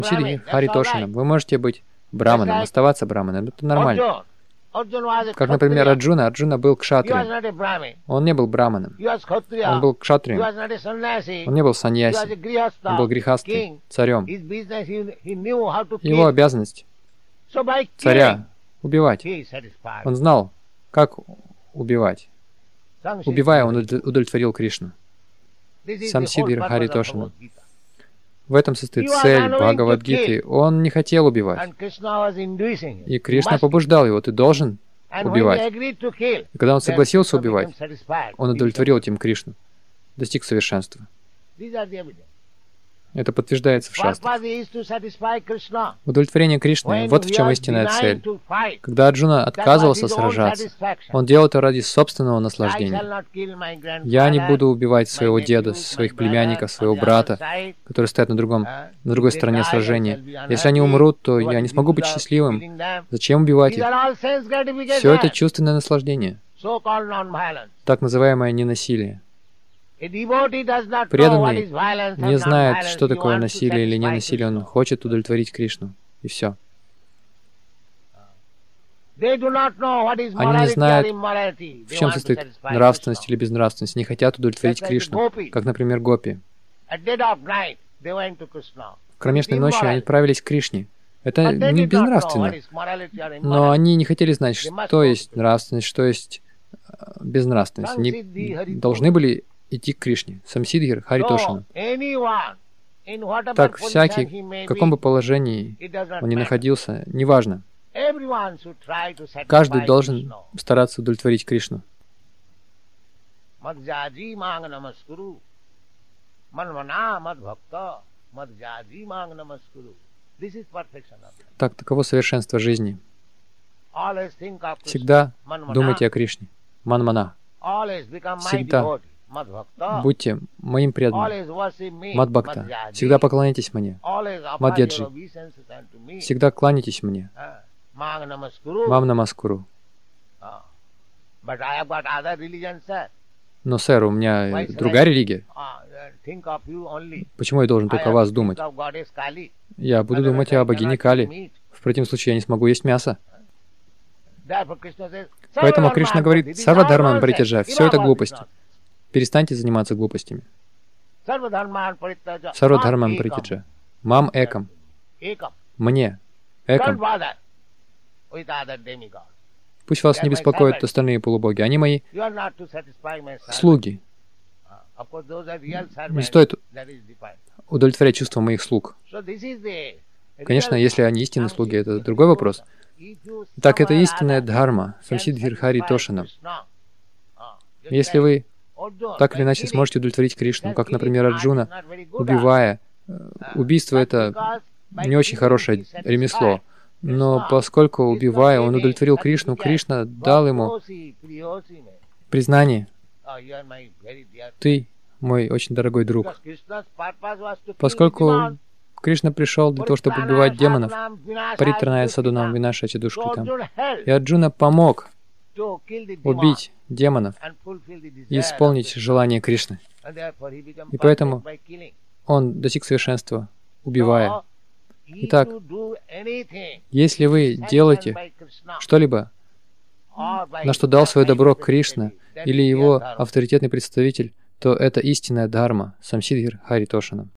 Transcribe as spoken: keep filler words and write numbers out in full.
Самсидхи Харитошином. Вы можете быть браманом, оставаться браманом. Это нормально. Как, например, Арджуна. Арджуна был кшатрием. Он не был браманом. Он был кшатрием. Он не был саньяси. Он был грихастхи, царем. Его обязанность царя убивать. Он знал, как убивать. Убивая, он удовлетворил Кришну. Самсидхи Харитошина. В этом состоит цель Бхагавад-гиты. Он не хотел убивать. И Кришна побуждал его: ты должен убивать. И когда он согласился убивать, он удовлетворил этим Кришну, достиг совершенства. Это подтверждается в шастрах. Удовлетворение Кришны — вот в чем истинная цель. Когда Арджуна отказывался сражаться, он делал это ради собственного наслаждения. «Я не буду убивать своего деда, своих племянников, своего брата, которые стоят на, другом, на другой стороне сражения. Если они умрут, то я не смогу быть счастливым. Зачем убивать их?» Все это чувственное наслаждение, так называемое ненасилие. Преданный не знает, что такое насилие или ненасилие. Он хочет удовлетворить Кришну. И все. Они не знают, в чем состоит нравственность или безнравственность. Не хотят удовлетворить Кришну, как, например, гопи. В кромешной ночи они отправились к Кришне. Это не безнравственно. Но они не хотели знать, что есть нравственность, что есть безнравственность. Они должны были идти к Кришне, Самсидхи Харитошина. Так, всякий, в каком бы положении он ни находился, неважно. Каждый должен стараться удовлетворить Кришну. Так, таково совершенство жизни. Всегда думайте о Кришне. Манмана. Всегда будьте моим преданным. Мадбхакта. Всегда поклоняйтесь мне. Мадьяджи. Всегда кланяйтесь мне. Мам намаскуру. Но, сэр, у меня другая религия. Почему я должен только о вас думать? Я буду думать о богине Кали. В противном случае я не смогу есть мясо. Поэтому Кришна говорит: «Сарва дхарман паритяджа». Все это глупости. Перестаньте заниматься глупостями. Сарва дхарман паритяджа. Мам экам. Мне. Экам. Пусть вас не беспокоят остальные полубоги. Они мои слуги. Не стоит удовлетворять чувства моих слуг. Конечно, если они истинные слуги, это другой вопрос. Так, это истинная дхарма, Самсидхи Харитошина. Если вы так или иначе сможете удовлетворить Кришну, как, например, Арджуна, убивая. Убийство — это не очень хорошее ремесло. Но поскольку, убивая, он удовлетворил Кришну, Кришна дал ему признание: «Ты мой очень дорогой друг». Поскольку Кришна пришел для того, чтобы убивать демонов, паритраная садунам винашачи душкритам, и Арджуна помог убить демонов и исполнить желание Кришны. И поэтому он достиг совершенства, убивая. Итак, если вы делаете что-либо, на что дал свое добро Кришна или его авторитетный представитель, то это истинная дхарма, Самсидхи Харитошина.